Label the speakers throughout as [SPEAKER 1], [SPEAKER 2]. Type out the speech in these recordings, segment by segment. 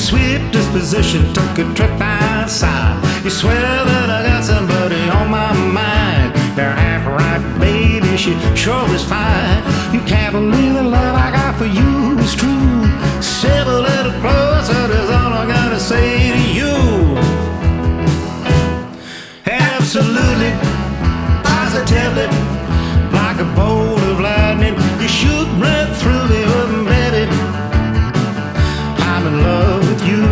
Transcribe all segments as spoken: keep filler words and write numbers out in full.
[SPEAKER 1] sweet disposition took a trip outside. You swear that I got somebody on my mind. You're half right, baby, she sure is fine. You can't believe the love I got for you is true. Step a little closer, that's all I gotta say to you. Absolutely, positively, like a bolt of lightning, you shoot right through the oven, baby. I'm in love with you.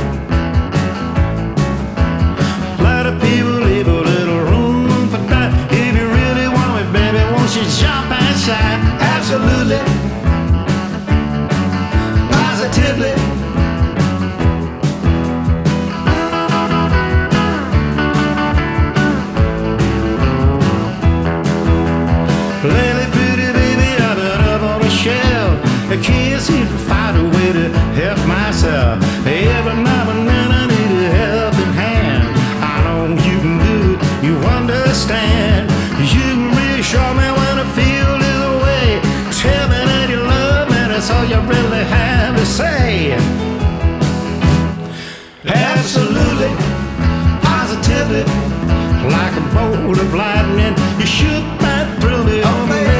[SPEAKER 1] A lot of people leave a little room for that. If you really want me, baby, won't you jump inside? Absolutely, positively. Lately, pretty baby, I've been up on a shelf. I can't seem to find a way to help myself. Every now and then I need a helping hand. I know you can do it, you understand. You can reassure me when I feel this way. Tell me that you love me, that's all you really have to say. Absolutely, positively, like a bolt of lightning, you shoot right through the open.